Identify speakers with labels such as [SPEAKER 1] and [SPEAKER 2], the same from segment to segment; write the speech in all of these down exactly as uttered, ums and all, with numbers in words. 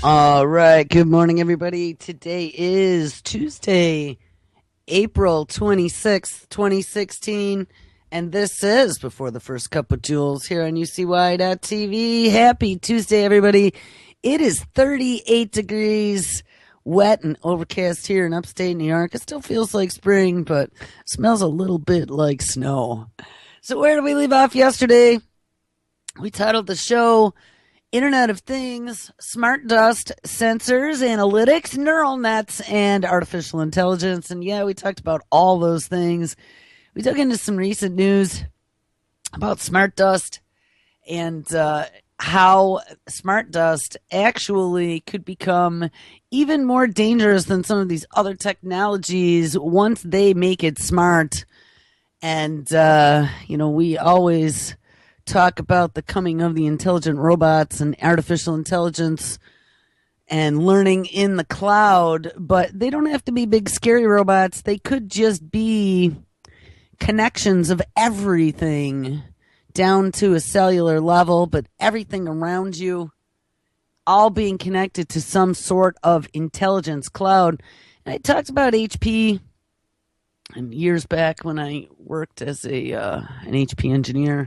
[SPEAKER 1] All right. Good morning, everybody. Today is Tuesday, April twenty-sixth, twenty sixteen. And this is Before the First Cup of Jules here on U C Y dot T V. Happy Tuesday, everybody. It is thirty-eight degrees, wet and overcast here in upstate New York. It still feels like spring, but smells a little bit like snow. So, where did we leave off yesterday? We titled the show Internet of Things, Smart Dust, Sensors, Analytics, Neural Nets, and Artificial Intelligence. And yeah, we talked about all those things. We dug into some recent news about smart dust and uh, how smart dust actually could become even more dangerous than some of these other technologies once they make it smart. And, uh, you know, we always talk about the coming of the intelligent robots and artificial intelligence and learning in the cloud, but they don't have to be big scary robots. They could just be connections of everything down to a cellular level, but everything around you all being connected to some sort of intelligence cloud. And I talked about H P and years back when I worked as a uh, an H P engineer.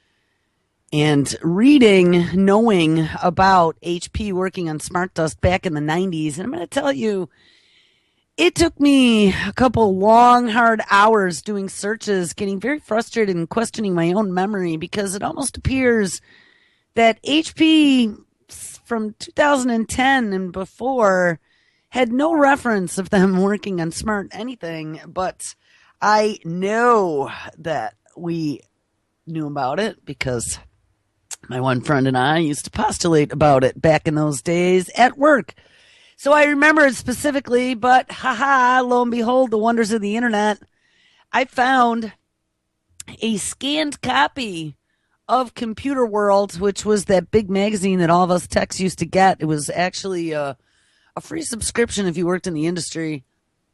[SPEAKER 1] And reading, knowing about H P working on smart dust back in the nineties. And I'm going to tell you, it took me a couple long, hard hours doing searches, getting very frustrated and questioning my own memory because it almost appears that H P from two thousand ten and before had no reference of them working on smart anything. But I know that we knew about it because my one friend and I used to postulate about it back in those days at work. So I remember it specifically, but haha, lo and behold, the wonders of the internet. I found a scanned copy of Computer World, which was that big magazine that all of us techs used to get. It was actually a, a free subscription if you worked in the industry.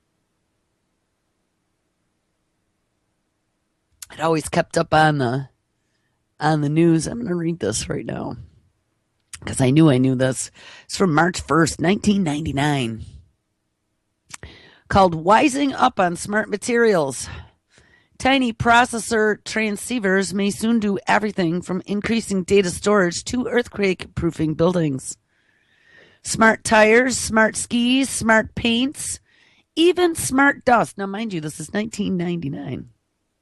[SPEAKER 1] It always kept up on the on the news. I'm going to read this right now because I knew I knew this. It's from March first, nineteen ninety-nine, called Wising Up on Smart Materials. Tiny processor transceivers may soon do everything from increasing data storage to earthquake-proofing buildings. Smart tires, smart skis, smart paints, even smart dust. Now, mind you, this is nineteen ninety-nine.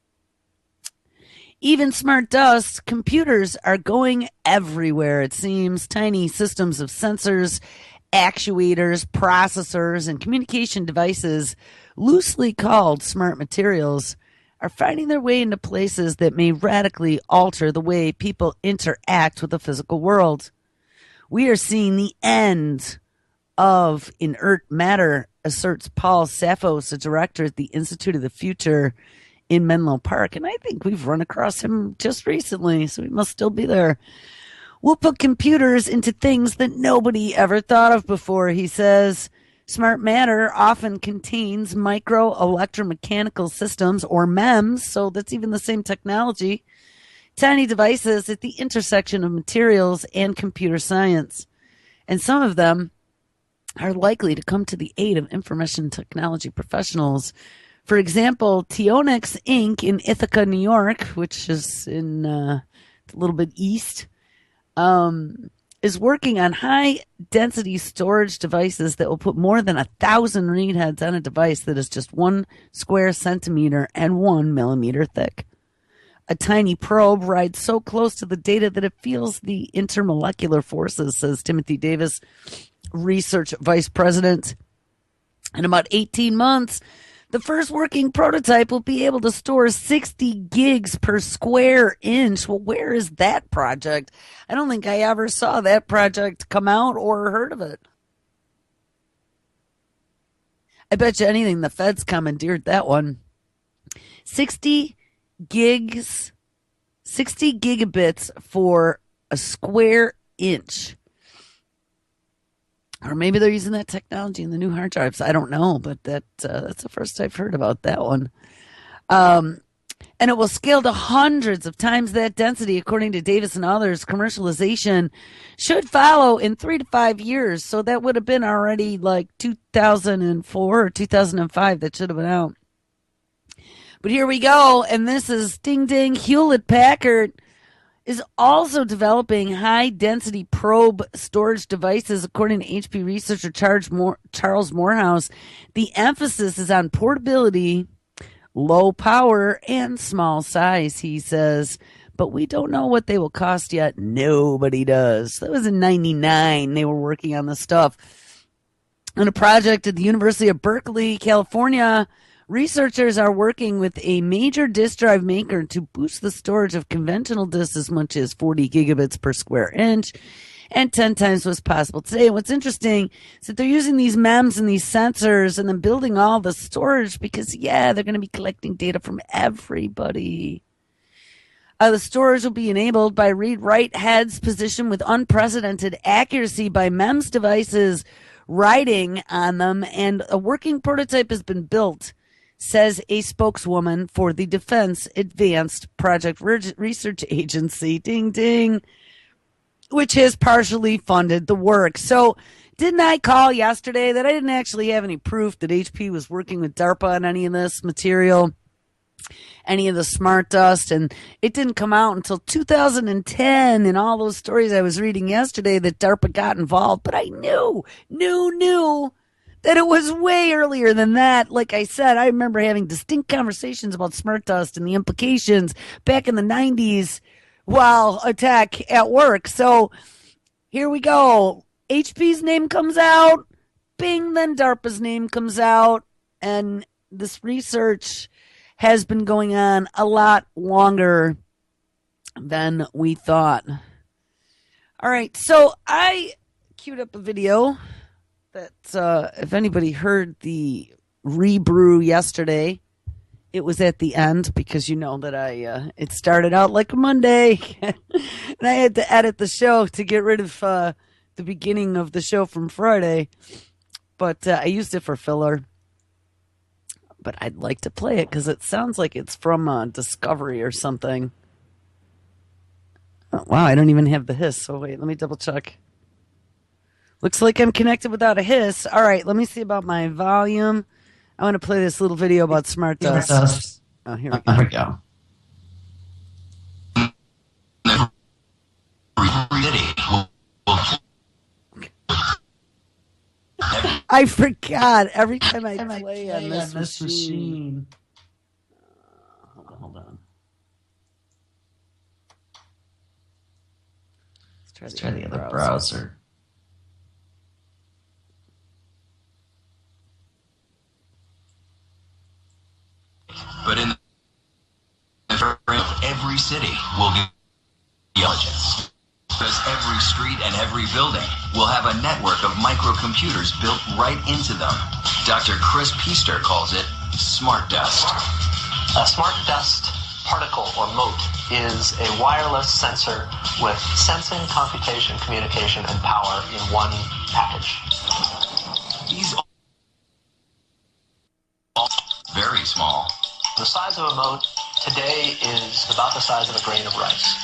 [SPEAKER 1] Even smart dust, computers are going everywhere, it seems. Tiny systems of sensors, actuators, processors, and communication devices, loosely called smart materials, are finding their way into places that may radically alter the way people interact with the physical world. We are seeing the end of inert matter, asserts Paul Saffos, a director at the Institute of the Future in Menlo Park, and I think we've run across him just recently, so he must still be there. We'll put computers into things that nobody ever thought of before, he says. Smart matter often contains micro electromechanical systems, or M E Ms, so that's even the same technology. Tiny devices at the intersection of materials and computer science. And some of them are likely to come to the aid of information technology professionals. For example, Teonix Incorporated in Ithaca, New York, which is in uh, a little bit east, um, is working on high-density storage devices that will put more than a thousand read heads on a device that is just one square centimeter and one millimeter thick. A tiny probe rides so close to the data that it feels the intermolecular forces, says Timothy Davis, research vice president. In about eighteen months, the first working prototype will be able to store sixty gigs per square inch. Well, where is that project? I don't think I ever saw that project come out or heard of it. I bet you anything the feds commandeered that one. sixty gigs, sixty gigabits for a square inch. Or maybe they're using that technology in the new hard drives. I don't know, but that uh, that's the first I've heard about that one. Um, and it will scale to hundreds of times that density, according to Davis and others. Commercialization should follow in three to five years. So that would have been already like two thousand four or two thousand five that should have been out. But here we go, and this is ding ding. Hewlett Packard is also developing high-density probe storage devices, according to H P researcher Charles Morehouse. The emphasis is on portability, low power, and small size, he says. But we don't know what they will cost yet. Nobody does. That was in ninety-nine. They were working on this stuff. On a project at the University of Berkeley, California, researchers are working with a major disk drive maker to boost the storage of conventional disks as much as forty gigabits per square inch and ten times what's possible today. And what's interesting is that they're using these M E Ms and these sensors and then building all the storage because, yeah, they're going to be collecting data from everybody. Uh, the storage will be enabled by read-write heads positioned with unprecedented accuracy by M E Ms devices writing on them, and a working prototype has been built, says a spokeswoman for the Defense Advanced Project Research Agency, ding ding, which has partially funded the work. So didn't I call yesterday that I didn't actually have any proof that H P was working with DARPA on any of this material, any of the smart dust, and it didn't come out until two thousand ten in all those stories I was reading yesterday that DARPA got involved. But I knew, knew, knew that it was way earlier than that. Like I said, I remember having distinct conversations about smart dust and the implications back in the nineties while attack at work. So here we go. H P's name comes out. Bing, then DARPA's name comes out. And this research has been going on a lot longer than we thought. All right, so I queued up a video that uh, if anybody heard the rebrew yesterday, it was at the end because you know that I uh, it started out like a Monday, and I had to edit the show to get rid of uh, the beginning of the show from Friday. But uh, I used it for filler. But I'd like to play it because it sounds like it's from uh, Discovery or something. Oh, wow, I don't even have the hiss. So wait, let me double check. Looks like I'm connected without a hiss. All right, let me see about my volume. I want to play this little video about smart dust.
[SPEAKER 2] dust.
[SPEAKER 1] Oh, here we go.
[SPEAKER 2] There we go.
[SPEAKER 1] I forgot every time I
[SPEAKER 2] Every time
[SPEAKER 1] play
[SPEAKER 2] I
[SPEAKER 1] on
[SPEAKER 2] play
[SPEAKER 1] this
[SPEAKER 2] on this
[SPEAKER 1] machine.
[SPEAKER 2] machine.
[SPEAKER 1] Uh, hold on, hold on. Let's try,
[SPEAKER 2] Let's
[SPEAKER 1] the,
[SPEAKER 2] try
[SPEAKER 1] other
[SPEAKER 2] the other
[SPEAKER 1] browser.
[SPEAKER 2] browser.
[SPEAKER 3] But in every city will be intelligence. Because every street and every building will have a network of microcomputers built right into them. Doctor Chris Piester calls it smart dust.
[SPEAKER 4] A smart dust particle or mote is a wireless sensor with sensing, computation, communication, and power in one package.
[SPEAKER 3] These are very small.
[SPEAKER 4] The size of a mote today is about the size of a grain of rice.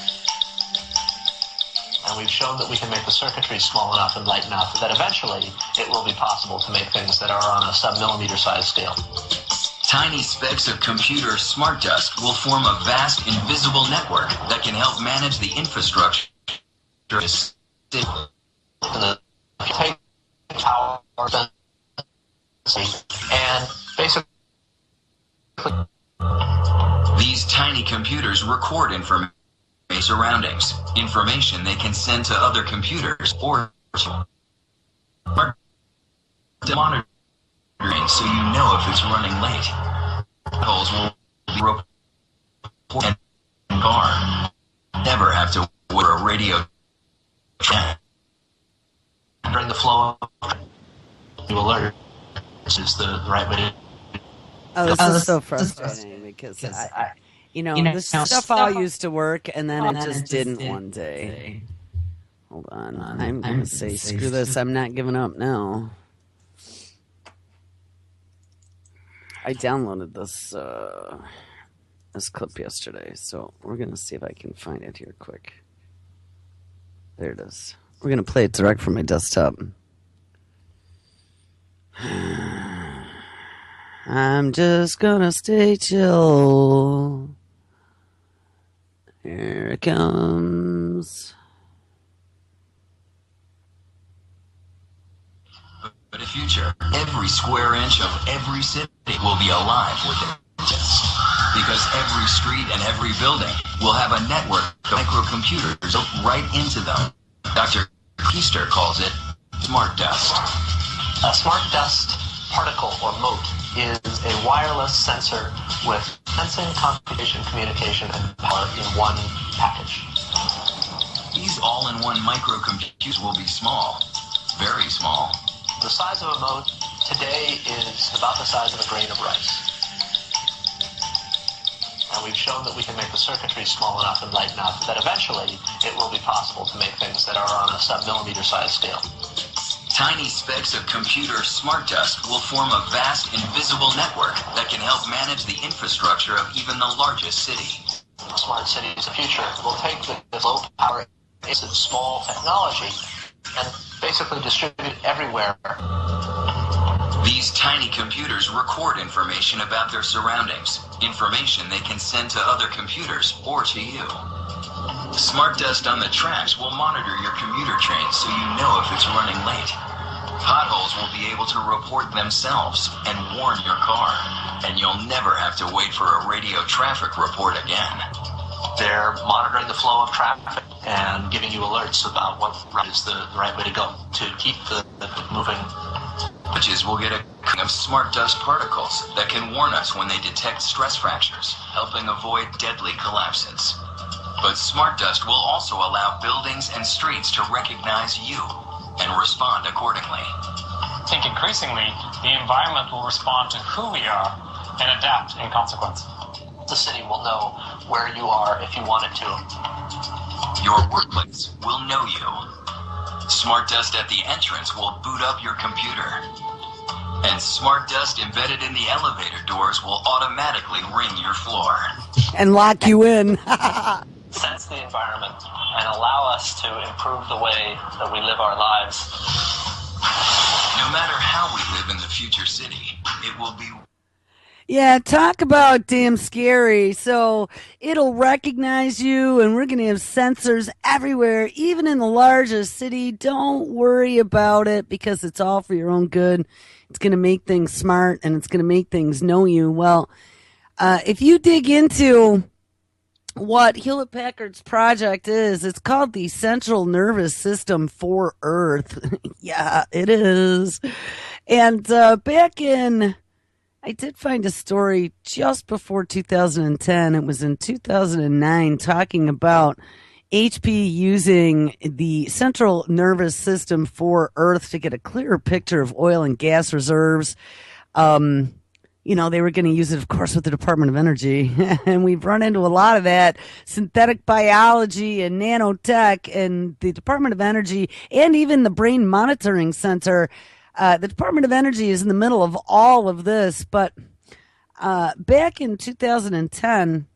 [SPEAKER 4] And we've shown that we can make the circuitry small enough and light enough that eventually it will be possible to make things that are on a sub-millimeter size scale.
[SPEAKER 3] Tiny specks of computer smart dust will form a vast invisible network that can help manage the infrastructure.
[SPEAKER 4] And take power and basically
[SPEAKER 3] these tiny computers record information. Surroundings, information they can send to other computers or monitoring so you know if it's running late. Calls will be reported and car. Never have to wear a radio.
[SPEAKER 4] During the flow, you alert. This is the right way to.
[SPEAKER 1] Oh, this
[SPEAKER 2] Oh,
[SPEAKER 1] is
[SPEAKER 2] this-
[SPEAKER 1] so
[SPEAKER 2] this is
[SPEAKER 1] frustrating
[SPEAKER 2] frustrating
[SPEAKER 1] because
[SPEAKER 2] because
[SPEAKER 1] I,
[SPEAKER 2] I,
[SPEAKER 1] you know,
[SPEAKER 2] you know,
[SPEAKER 1] this
[SPEAKER 2] now
[SPEAKER 1] stuff
[SPEAKER 2] stuff
[SPEAKER 1] all
[SPEAKER 2] all-
[SPEAKER 1] used to work, and then
[SPEAKER 2] and
[SPEAKER 1] it
[SPEAKER 2] then
[SPEAKER 1] just
[SPEAKER 2] it just
[SPEAKER 1] didn't
[SPEAKER 2] didn't
[SPEAKER 1] one day.
[SPEAKER 2] today.
[SPEAKER 1] Hold on,
[SPEAKER 2] on,
[SPEAKER 1] I'm gonna
[SPEAKER 2] I'm
[SPEAKER 1] say
[SPEAKER 2] gonna say
[SPEAKER 1] screw this.
[SPEAKER 2] screw-
[SPEAKER 1] I'm not giving up now. I downloaded this uh, this clip yesterday, so we're going to see if I can find it here quick. There it is. We're going to play it direct from my desktop. I'm just going to stay chill. Here it comes.
[SPEAKER 3] But in the future, every square inch of every city will be alive with intelligence. Because every street and every building will have a network of microcomputers built right into them. Doctor Keister calls it smart dust.
[SPEAKER 4] A smart dust particle or mote is a wireless sensor with sensing, computation, communication, and power in one package.
[SPEAKER 3] These all-in-one microcomputers will be small, very small.
[SPEAKER 4] The size of a mote today is about the size of a grain of rice. And we've shown that we can make the circuitry small enough and light enough that eventually it will be possible to make things that are on a sub-millimeter size scale.
[SPEAKER 3] Tiny specks of computer smart dust will form a vast invisible network that can help manage the infrastructure of even the largest city.
[SPEAKER 4] Smart cities of the future will take the low power, small technology and basically distribute it everywhere.
[SPEAKER 3] These tiny computers record information about their surroundings, information they can send to other computers or to you. Smart dust on the tracks will monitor your commuter train so you know if it's running late. Potholes will be able to report themselves and warn your car, and you'll never have to wait for a radio traffic report again.
[SPEAKER 4] They're monitoring the flow of traffic and giving you alerts about what route is the right way to go to keep the, the moving.
[SPEAKER 3] Switches will get a king of smart dust particles that can warn us when they detect stress fractures, helping avoid deadly collapses. But smart dust will also allow buildings and streets to recognize you and respond accordingly.
[SPEAKER 2] I think increasingly the environment will respond to who we are and adapt in consequence.
[SPEAKER 4] The city will know where you are if you want it to.
[SPEAKER 3] Your workplace will know you. Smart dust at the entrance will boot up your computer. And smart dust embedded in the elevator doors will automatically ring your floor.
[SPEAKER 1] And lock you in.
[SPEAKER 4] Sense the environment and allow us to improve the way that we live our lives.
[SPEAKER 3] No matter how we live in the future city, it will be...
[SPEAKER 1] Yeah, talk about damn scary. So it'll recognize you, and we're going to have sensors everywhere, even in the largest city. Don't worry about it because it's all for your own good. It's going to make things smart, and it's going to make things know you. Well, uh, if you dig into what Hewlett Packard's project is, it's called the Central Nervous System for Earth. Yeah, it is. And uh, back in... I did find a story just before two thousand ten. It was in two thousand nine talking about H P using the central nervous system for Earth to get a clearer picture of oil and gas reserves. Um, you know, they were going to use it, of course, with the Department of Energy. And we've run into a lot of that. Synthetic biology and nanotech and the Department of Energy and even the Brain Monitoring Center. Uh, the Department of Energy is in the middle of all of this, but uh, back in two thousand ten,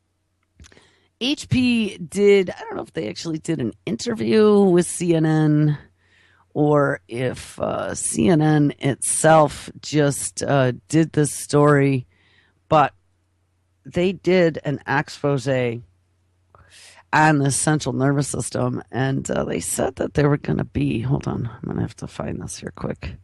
[SPEAKER 1] H P did, I don't know if they actually did an interview with C N N or if uh, C N N itself just uh, did this story, but they did an expose on the central nervous system, and uh, they said that they were going to be, hold on, I'm going to have to find this here quick.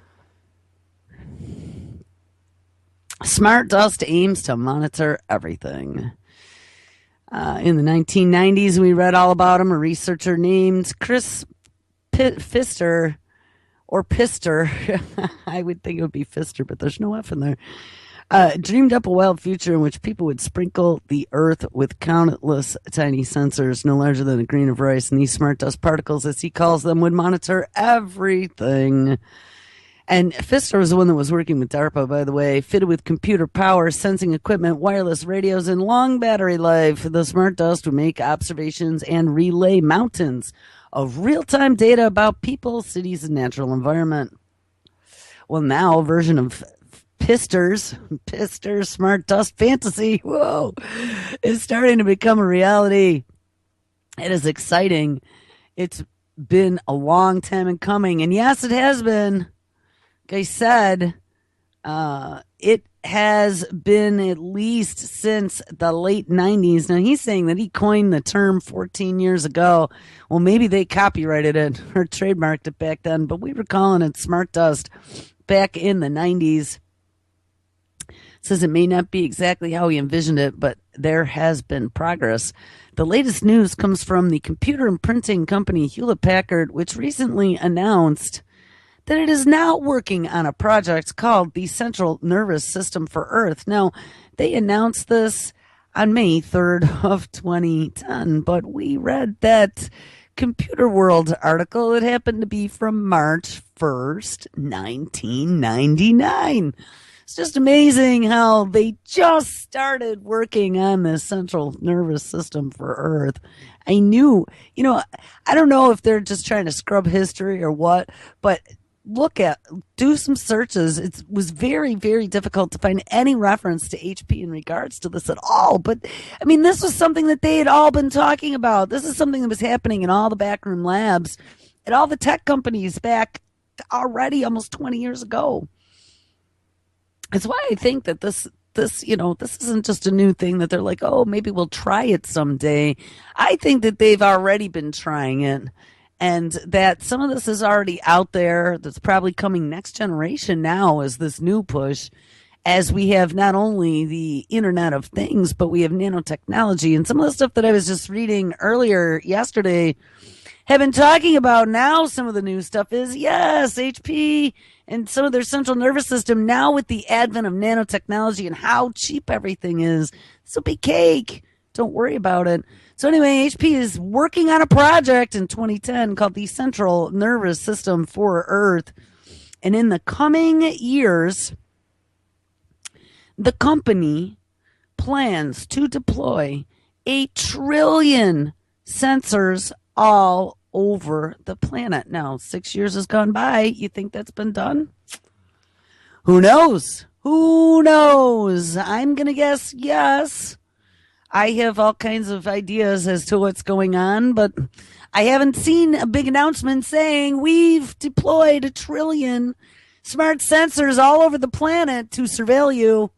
[SPEAKER 1] Smart dust aims to monitor everything. Uh, in the nineteen nineties, we read all about him, a researcher named Chris P- Pfister, or Pister, I would think it would be Pfister, but there's no F in there. Uh, dreamed up a wild future in which people would sprinkle the earth with countless tiny sensors no larger than a grain of rice, and these smart dust particles, as he calls them, would monitor everything. And Pfister was the one that was working with DARPA, by the way, fitted with computer power, sensing equipment, wireless radios, and long battery life. The smart dust would make observations and relay mountains of real-time data about people, cities, and natural environment. Well, now a version of Pisters, Pisters Smart Dust Fantasy, whoa, is starting to become a reality. It is exciting. It's been a long time in coming. And yes, it has been. Like I said, uh, it has been at least since the late nineties. Now, he's saying that he coined the term fourteen years ago. Well, maybe they copyrighted it or trademarked it back then, but we were calling it Smart Dust back in the nineties. Says it may not be exactly how he envisioned it, but there has been progress. The latest news comes from the computer and printing company Hewlett-Packard, which recently announced that it is now working on a project called the Central Nervous System for Earth. Now, they announced this on May third of twenty ten, but we read that Computer World article. It happened to be from March first, nineteen ninety-nine. It's just amazing how they just started working on this central nervous system for Earth. I knew, you know, I don't know if they're just trying to scrub history or what, but look at, do some searches. It was very, very difficult to find any reference to H P in regards to this at all. But, I mean, this was something that they had all been talking about. This is something that was happening in all the backroom labs at all the tech companies back already almost twenty years ago. That's why I think that this, this, you know, this isn't just a new thing that they're like, oh, maybe we'll try it someday. I think that they've already been trying it, and that some of this is already out there. That's probably coming next generation now as this new push, as we have not only the Internet of Things, but we have nanotechnology. And some of the stuff that I was just reading earlier yesterday have been talking about now. Some of the new stuff is, yes, H P and some of their central nervous system now with the advent of nanotechnology and how cheap everything is. This will be cake. Don't worry about it. So anyway, H P is working on a project in twenty ten called the Central Nervous System for Earth. And in the coming years, the company plans to deploy a trillion sensors all over the planet. Now, six years has gone by. You think that's been done? Who knows? Who knows? I'm going to guess yes. I have all kinds of ideas as to what's going on, but I haven't seen a big announcement saying we've deployed a trillion smart sensors all over the planet to surveil you.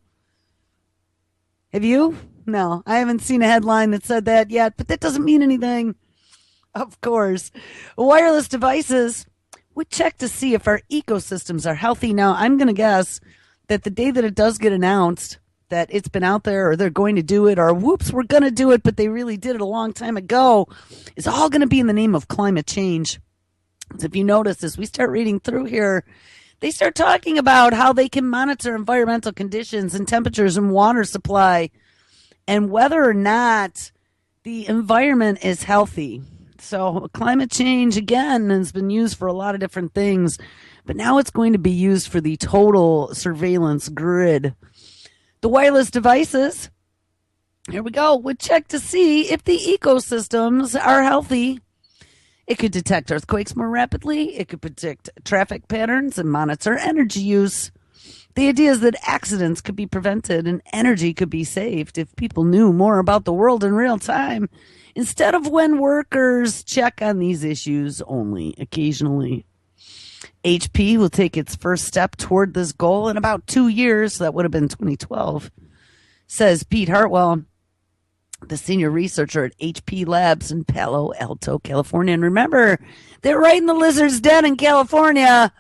[SPEAKER 1] Have you? No, I haven't seen a headline that said that yet, but that doesn't mean anything. Of course. Wireless devices would check to see if our ecosystems are healthy. Now, I'm going to guess that the day that it does get announced that it's been out there or they're going to do it or whoops, we're going to do it, but they really did it a long time ago, is all going to be in the name of climate change. So if you notice, as we start reading through here, they start talking about how they can monitor environmental conditions and temperatures and water supply and whether or not the environment is healthy. So climate change, again, has been used for a lot of different things, but now it's going to be used for the total surveillance grid. The wireless devices, here we go, would check to see if the ecosystems are healthy. It could detect earthquakes more rapidly. It could predict traffic patterns and monitor energy use. The idea is that accidents could be prevented and energy could be saved if people knew more about the world in real time, instead of when workers check on these issues only occasionally. H P will take its first step toward this goal in about two years. That would have been twenty twelve, says Pete Hartwell, the senior researcher at H P Labs in Palo Alto, California. And remember, they're right in the lizard's den in California.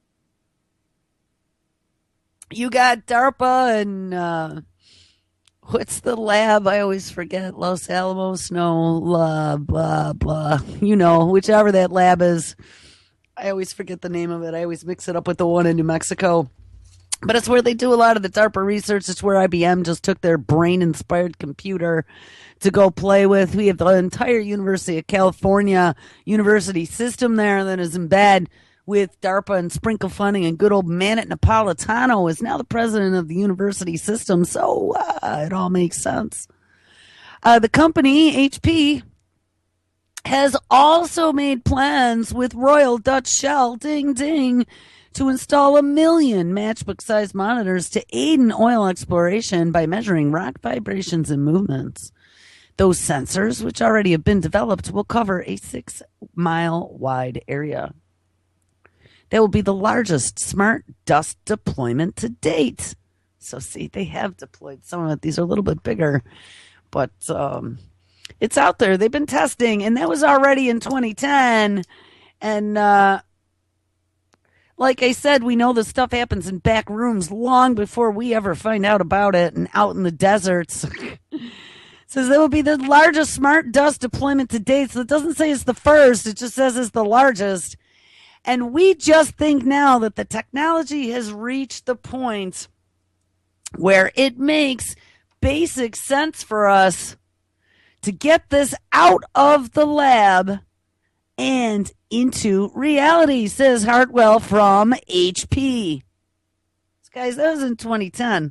[SPEAKER 1] You got DARPA and uh, what's the lab? I always forget. Los Alamos? No, blah, blah, blah. You know, whichever that lab is. I always forget the name of it. I always mix it up with the one in New Mexico. But it's where they do a lot of the DARPA research. It's where I B M just took their brain-inspired computer to go play with. We have the entire University of California university system there that is in bed with DARPA and sprinkle funding, and good old Manit Napolitano is now the president of the university system. So uh, it all makes sense. Uh, the company, H P, has also made plans with Royal Dutch Shell, ding, ding, to install a million matchbook-sized monitors to aid in oil exploration by measuring rock vibrations and movements. Those sensors, which already have been developed, will cover a six-mile-wide area. That will be the largest smart dust deployment to date. So, see, they have deployed some of it. These are a little bit bigger, but um, it's out there. They've been testing, and that was already in twenty ten. And uh, like I said, we know this stuff happens in back rooms long before we ever find out about it, and out in the deserts. Says it will be the largest smart dust deployment to date. So it doesn't say it's the first. It just says it's the largest. And we just think now that the technology has reached the point where it makes basic sense for us to get this out of the lab and into reality, says Hartwell from H P. Guys, that was in twenty ten.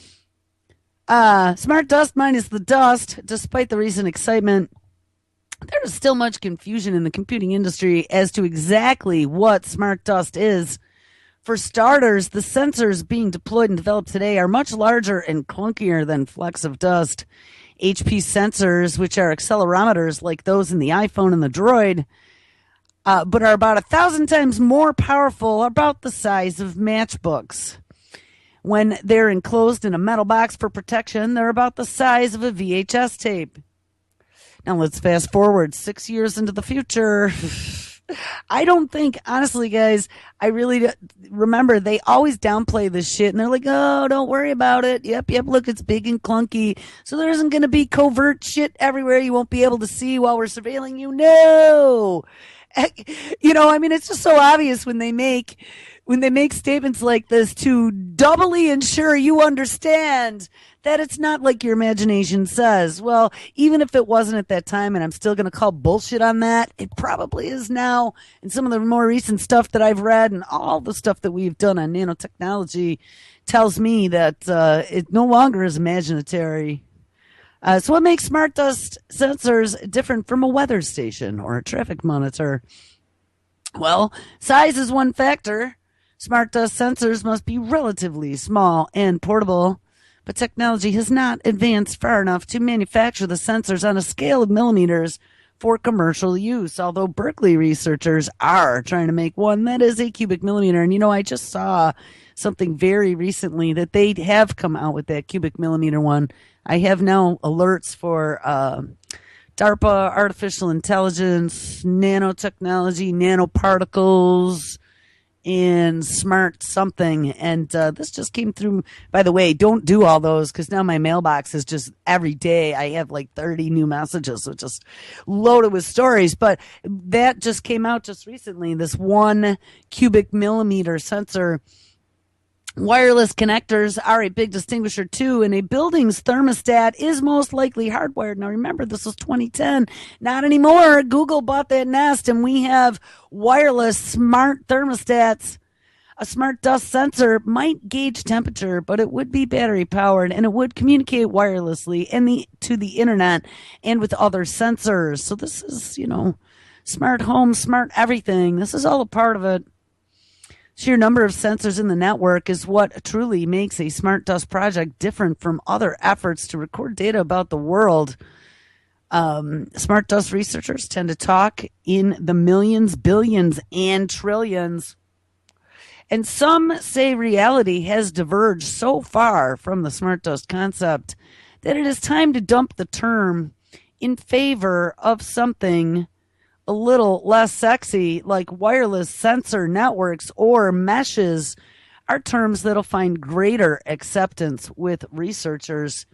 [SPEAKER 1] Uh, smart dust minus the dust, despite the recent excitement, there is still much confusion in the computing industry as to exactly what smart dust is. For starters, the sensors being deployed and developed today are much larger and clunkier than flecks of dust. H P sensors, which are accelerometers like those in the iPhone and the Droid, uh, but are about a thousand times more powerful, are about the size of matchbooks. When they're enclosed in a metal box for protection, they're about the size of a V H S tape. Now let's fast forward six years into the future. I don't think, honestly, guys, I really remember they always downplay this shit. And they're like, oh, don't worry about it. Yep, yep, look, it's big and clunky. So there isn't going to be covert shit everywhere you won't be able to see while we're surveilling you. No. You know, I mean, it's just so obvious when they make... when they make statements like this to doubly ensure you understand that it's not like your imagination says. Well, even if it wasn't at that time, and I'm still going to call bullshit on that, it probably is now. And some of the more recent stuff that I've read and all the stuff that we've done on nanotechnology tells me that uh, it no longer is imaginatory. Uh, so what makes smart dust sensors different from a weather station or a traffic monitor? Well, size is one factor. Smart dust sensors must be relatively small and portable, but technology has not advanced far enough to manufacture the sensors on a scale of millimeters for commercial use, although Berkeley researchers are trying to make one that is a cubic millimeter. And, you know, I just saw something very recently that they have come out with that cubic millimeter one. I have now alerts for uh, DARPA, artificial intelligence, nanotechnology, nanoparticles, and smart something. And uh, this just came through. By the way, don't do all those, because now my mailbox is just every day I have like thirty new messages, so just loaded with stories. But that just came out just recently. This one cubic millimeter sensor. Wireless connectors are a big distinguisher too, and a building's thermostat is most likely hardwired. Now remember, this was twenty ten. Not anymore. Google bought that Nest, and we have wireless smart thermostats. A smart dust sensor might gauge temperature, but it would be battery powered, and it would communicate wirelessly and the to the internet and with other sensors. So this is, you know, smart home, smart everything. This is all a part of it. Sheer number of sensors in the network is what truly makes a smart dust project different from other efforts to record data about the world. Um, smart dust researchers tend to talk in the millions, billions, and trillions. And some say reality has diverged so far from the smart dust concept that it is time to dump the term in favor of something a little less sexy, like wireless sensor networks or meshes, are terms that'll find greater acceptance with researchers.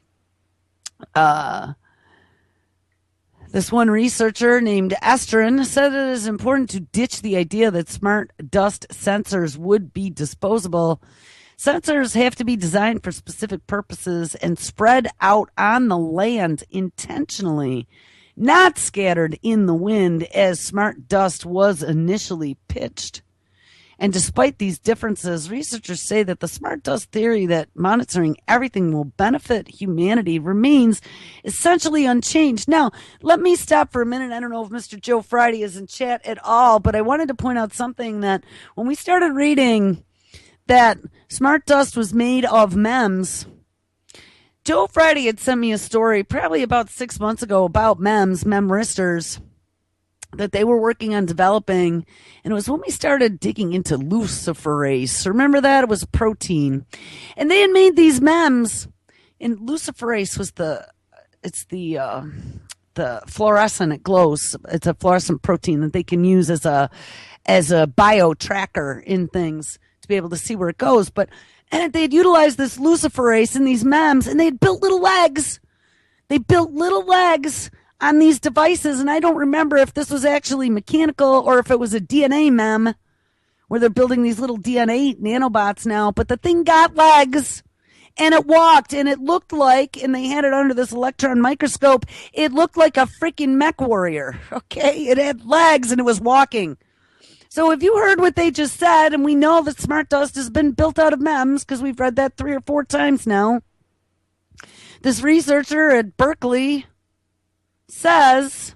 [SPEAKER 1] Uh, this one researcher named Estrin said it is important to ditch the idea that smart dust sensors would be disposable. Sensors have to be designed for specific purposes and spread out on the land intentionally, not scattered in the wind as smart dust was initially pitched. And despite these differences, researchers say that the smart dust theory that monitoring everything will benefit humanity remains essentially unchanged. Now, let me stop for a minute. I don't know if Mister Joe Friday is in chat at all, but I wanted to point out something that when we started reading that smart dust was made of MEMS, Joe Friday had sent me a story probably about six months ago about MEMS, memristors, that they were working on developing. And it was when we started digging into luciferase. Remember that? It was a protein. And they had made these MEMS. And luciferase was the, it's the, uh, the fluorescent, it glows. It's a fluorescent protein that they can use as a, as a bio tracker in things to be able to see where it goes. But, and they had utilized this luciferase in these MEMS, and they had built little legs. They built little legs on these devices, and I don't remember if this was actually mechanical or if it was a D N A mem where they're building these little D N A nanobots now, but the thing got legs and it walked, and it looked like, and they had it under this electron microscope, it looked like a freaking mech warrior, okay? It had legs and it was walking. So if you heard what they just said, and we know that smart dust has been built out of MEMS because we've read that three or four times now, this researcher at Berkeley says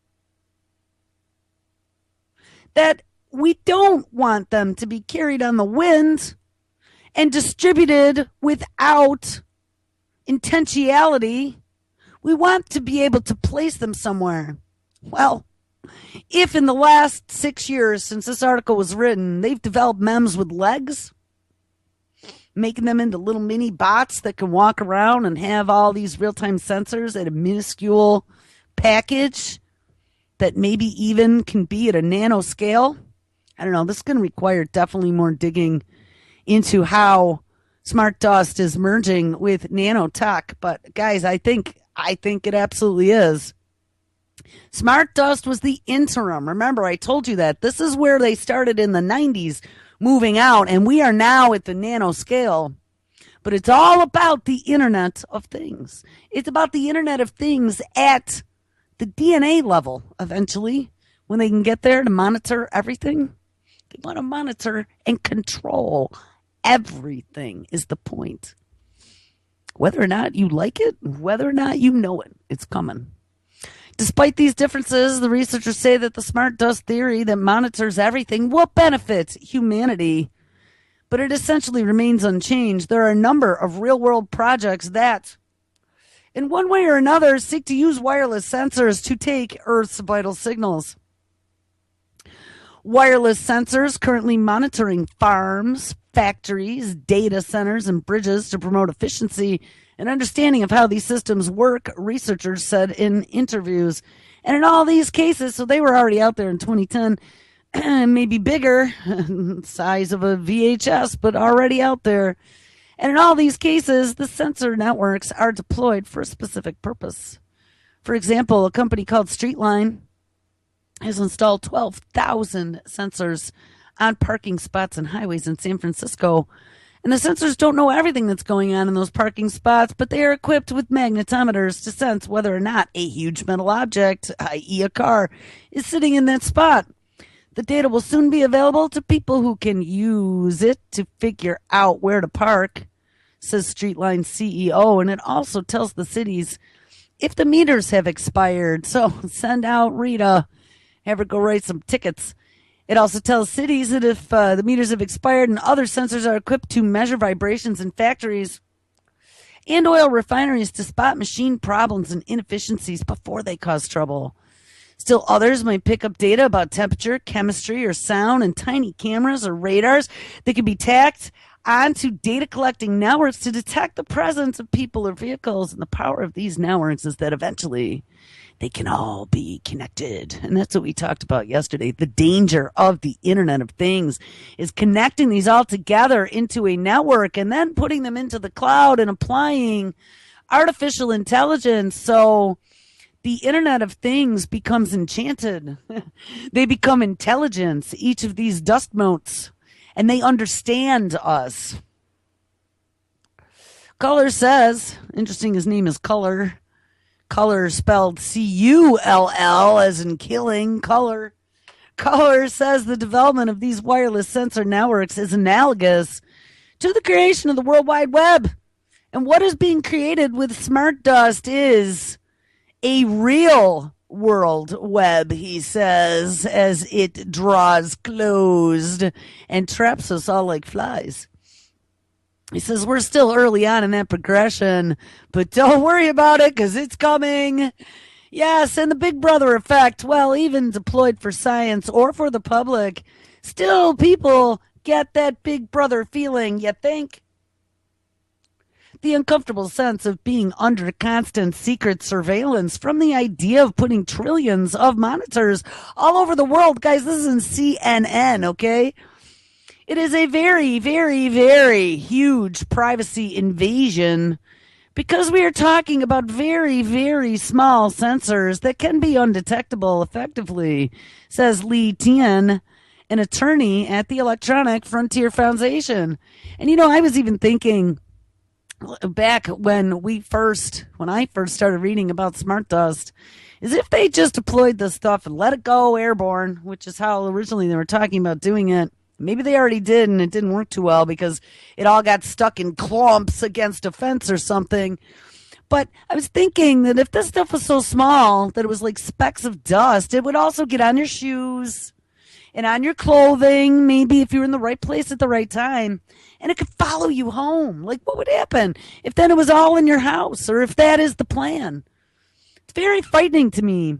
[SPEAKER 1] that we don't want them to be carried on the wind and distributed without intentionality. We want to be able to place them somewhere. Well, if in the last six years since this article was written, they've developed MEMS with legs, making them into little mini bots that can walk around and have all these real-time sensors at a minuscule package that maybe even can be at a nano scale. I don't know. This is going to require definitely more digging into how smart dust is merging with nanotech. But guys, I think I think it absolutely is. Smart dust was the interim. Remember, I told you that. This is where they started in the nineties moving out, and we are now at the nano scale. But it's all about the Internet of Things. It's about the Internet of Things at the D N A level eventually, when they can get there to monitor everything. They want to monitor and control everything is the point. Whether or not you like it, whether or not you know it, it's coming. Despite these differences, the researchers say that the smart dust theory that monitors everything will benefit humanity, but it essentially remains unchanged. There are a number of real-world projects that, in one way or another, seek to use wireless sensors to take Earth's vital signals. Wireless sensors currently monitoring farms, factories, data centers, and bridges to promote efficiency and understanding of how these systems work, researchers said in interviews. And in all these cases, so they were already out there in twenty ten, maybe bigger, size of a V H S, but already out there. And in all these cases, the sensor networks are deployed for a specific purpose. For example, a company called Streetline has installed twelve thousand sensors on parking spots and highways in San Francisco. And the sensors don't know everything that's going on in those parking spots, but they are equipped with magnetometers to sense whether or not a huge metal object, that is a car, is sitting in that spot. The data will soon be available to people who can use it to figure out where to park, says Streetline C E O, and it also tells the cities if the meters have expired. So send out Rita, have her go write some tickets. It also tells cities that if uh, the meters have expired and other sensors are equipped to measure vibrations in factories and oil refineries to spot machine problems and inefficiencies before they cause trouble. Still others might pick up data about temperature, chemistry, or sound, and tiny cameras or radars that can be tacked onto data collecting networks to detect the presence of people or vehicles. And the power of these networks is that eventually they can all be connected. And that's what we talked about yesterday. The danger of the Internet of Things is connecting these all together into a network and then putting them into the cloud and applying artificial intelligence. So the Internet of Things becomes enchanted. They become intelligence, each of these dust motes, and they understand us. Color says, interesting, his name is Color. Color spelled C U L L as in killing, Color. Caller says the development of these wireless sensor networks is analogous to the creation of the World Wide Web. And what is being created with Smart Dust is a real world web, he says, as it draws closed and traps us all like flies. He says, we're still early on in that progression, but don't worry about it because it's coming. Yes, and the Big Brother effect, well, even deployed for science or for the public, still people get that Big Brother feeling, you think? The uncomfortable sense of being under constant secret surveillance from the idea of putting trillions of monitors all over the world. Guys, this isn't C N N, okay? It is a very, very, very huge privacy invasion because we are talking about very, very small sensors that can be undetectable effectively, says Lee Tien, an attorney at the Electronic Frontier Foundation. And, you know, I was even thinking back when we first, when I first started reading about Smart Dust, is if they just deployed this stuff and let it go airborne, which is how originally they were talking about doing it. Maybe they already did and it didn't work too well because it all got stuck in clumps against a fence or something. But I was thinking that if this stuff was so small that it was like specks of dust, it would also get on your shoes and on your clothing, maybe if you were in the right place at the right time, and it could follow you home. Like, what would happen if then it was all in your house, or if that is the plan? It's very frightening to me.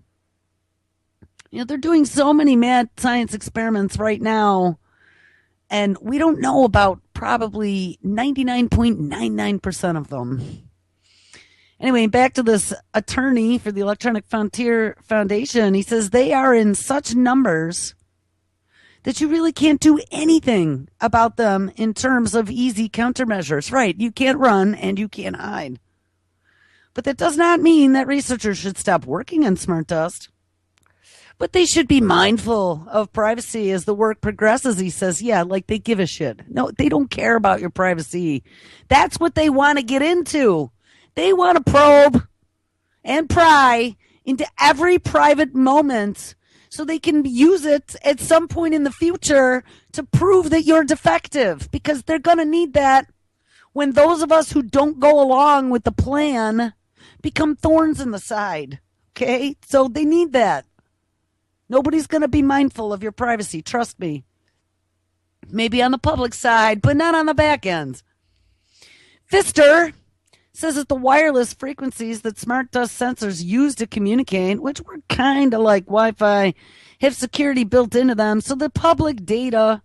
[SPEAKER 1] You know, they're doing so many mad science experiments right now, and we don't know about probably ninety-nine point nine nine percent of them. Anyway, back to this attorney for the Electronic Frontier Foundation. He says they are in such numbers that you really can't do anything about them in terms of easy countermeasures. Right, you can't run and you can't hide. But that does not mean that researchers should stop working on Smart Dust. But they should be mindful of privacy as the work progresses, he says. Yeah, like they give a shit. No, they don't care about your privacy. That's what they want to get into. They want to probe and pry into every private moment so they can use it at some point in the future to prove that you're defective, because they're going to need that when those of us who don't go along with the plan become thorns in the side. Okay? So they need that. Nobody's going to be mindful of your privacy. Trust me. Maybe on the public side, but not on the back end. Pfister says that the wireless frequencies that Smart Dust sensors use to communicate, which were kind of like Wi-Fi, have security built into them. So the public data,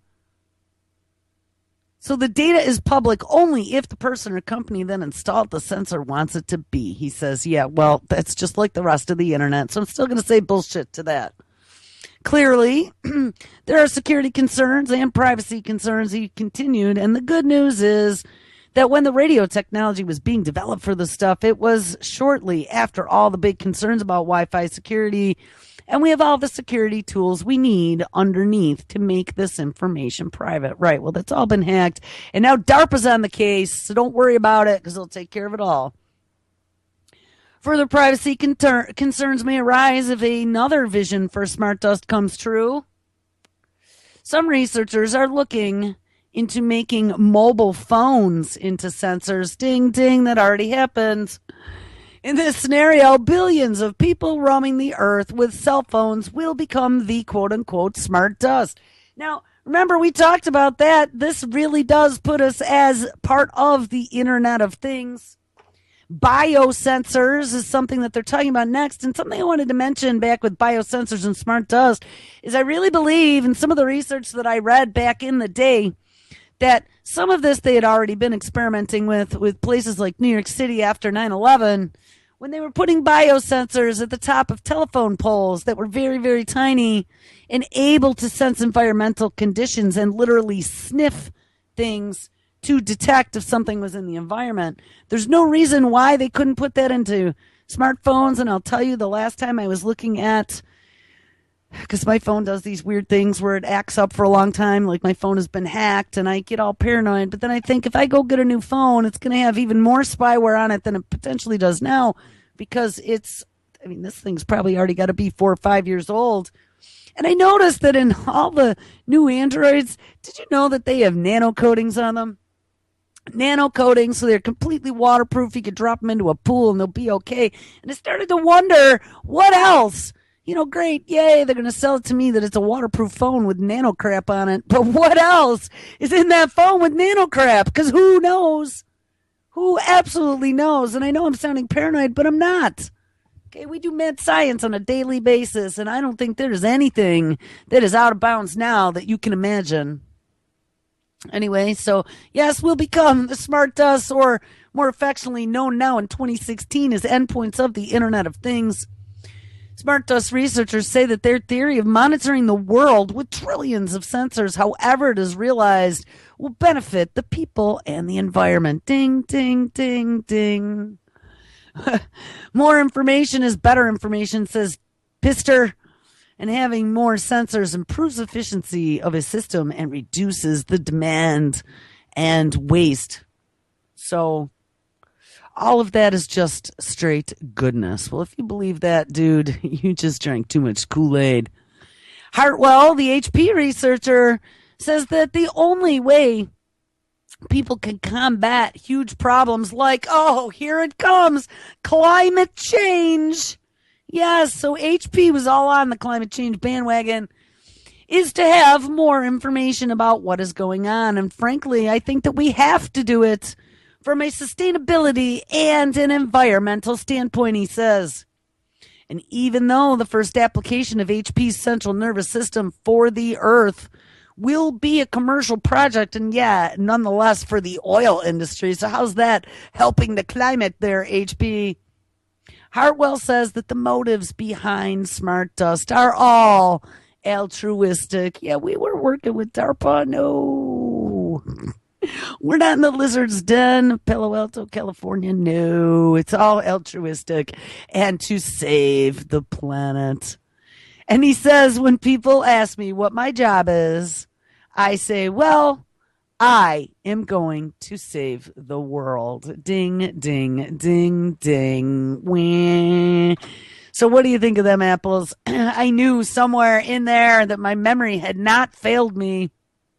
[SPEAKER 1] so the data is public only if the person or company that installed the sensor wants it to be. He says, yeah, well, that's just like the rest of the internet. So I'm still going to say bullshit to that. Clearly, there are security concerns and privacy concerns, he continued. And the good news is that when the radio technology was being developed for this stuff, it was shortly after all the big concerns about Wi-Fi security. And we have all the security tools we need underneath to make this information private. Right. Well, that's all been hacked. And now DARPA's on the case. So don't worry about it because they'll take care of it all. Further privacy conter- concerns may arise if another vision for Smart Dust comes true. Some researchers are looking into making mobile phones into sensors. Ding, ding, that already happened. In this scenario, billions of people roaming the earth with cell phones will become the quote-unquote Smart Dust. Now, remember, we talked about that. This really does put us as part of the Internet of Things. Biosensors is something that they're talking about next. And something I wanted to mention back with biosensors and Smart Dust is I really believe in some of the research that I read back in the day that some of this they had already been experimenting with with places like New York City after nine eleven when they were putting biosensors at the top of telephone poles that were very, very tiny and able to sense environmental conditions and literally sniff things to detect if something was in the environment. There's no reason why they couldn't put that into smartphones. And I'll tell you, the last time I was looking at, because my phone does these weird things where it acts up for a long time, like my phone has been hacked and I get all paranoid. But then I think if I go get a new phone, it's going to have even more spyware on it than it potentially does now, because it's, I mean, this thing's probably already got to be four or five years old. And I noticed that in all the new Androids, did you know that they have nano coatings on them? Nano coatings, so they're completely waterproof. You could drop them into a pool and they'll be okay. And I started to wonder, what else? You know, great, yay, they're going to sell it to me that it's a waterproof phone with nano crap on it. But what else is in that phone with nano crap? Because who knows? Who absolutely knows? And I know I'm sounding paranoid, but I'm not. Okay, we do mad science on a daily basis, and I don't think there's anything that is out of bounds now that you can imagine. Anyway, so yes, we'll become the smart dust, or more affectionately known now in twenty sixteen as endpoints of the Internet of Things. Smart dust researchers say that their theory of monitoring the world with trillions of sensors, however it is realized, will benefit the people and the environment. Ding, ding, ding, ding. More information is better information, says Pister. And having more sensors improves efficiency of a system and reduces the demand and waste. So all of that is just straight goodness. Well, if you believe that, dude, you just drank too much Kool-Aid. Hartwell, the H P researcher, says that the only way people can combat huge problems like, oh, here it comes, climate change. Yes, so H P was all on the climate change bandwagon, is to have more information about what is going on. And frankly, I think that we have to do it from a sustainability and an environmental standpoint, he says. And even though the first application of H P's central nervous system for the Earth will be a commercial project, and yeah, nonetheless for the oil industry. So how's that helping the climate there, H P? Hartwell says that the motives behind Smart Dust are all altruistic. Yeah, we were working with DARPA. No. We're not in the lizard's den, Palo Alto, California. No, it's all altruistic and to save the planet. And he says, when people ask me what my job is, I say, well, I am going to save the world. Ding, ding, ding, ding. Wah. So what do you think of them apples? I knew somewhere in there that my memory had not failed me.